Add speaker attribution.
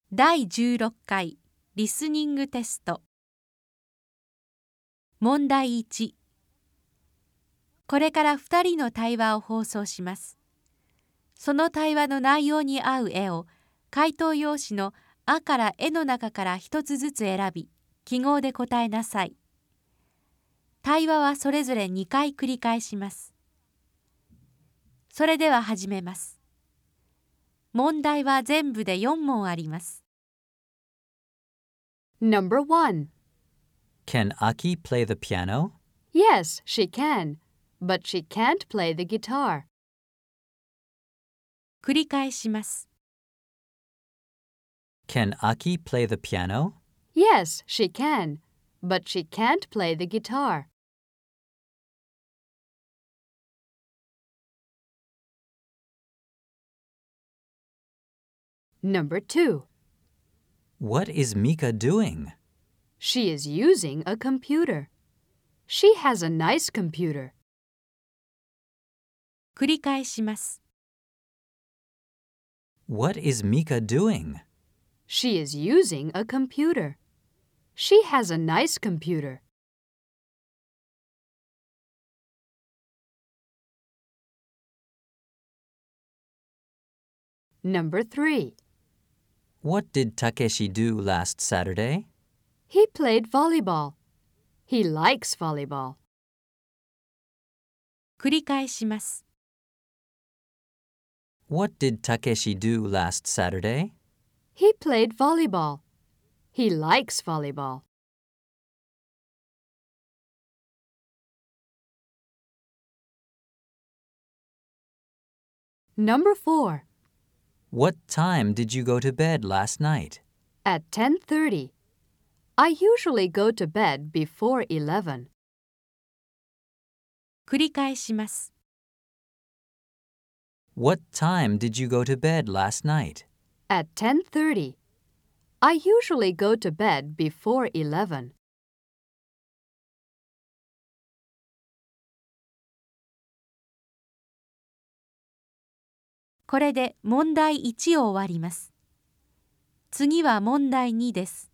Speaker 1: 第16回リスニングテスト。問題1。これから2人の対話を放送します。その対話の内容に合う絵を回答用紙の「あ」から「え」の中から一つずつ選び、記号で答えなさい。対話はそれぞれ2回繰り返します。それでは始めます。問題は全部で4問あります。
Speaker 2: Number 1.
Speaker 3: Can Aki play the piano?
Speaker 2: Yes, she can, but she can't play the guitar.
Speaker 1: 繰り返します。
Speaker 3: Can Aki play the piano?
Speaker 2: Yes, she can, but she can't play the guitar. Number 2.
Speaker 3: What is Mika doing?
Speaker 2: She is using a computer. She has a nice computer.
Speaker 1: 繰り返します。
Speaker 3: What is Mika doing?
Speaker 2: She is using a computer. She has a nice computer. Number 3.
Speaker 3: What did Takeshi do last Saturday?
Speaker 2: He played volleyball. He likes volleyball.
Speaker 1: 繰り返します。
Speaker 3: What did Takeshi do last Saturday?
Speaker 2: He played volleyball. He likes volleyball. Number 4.
Speaker 3: What time did you go to bed last night?
Speaker 2: At 10:30. I usually go to bed before 11.
Speaker 1: 繰り返します。
Speaker 3: What time did you go to bed last night?
Speaker 2: At 10:30. I usually go to bed before 11.
Speaker 1: これで問題1を終わります。次は問題2です。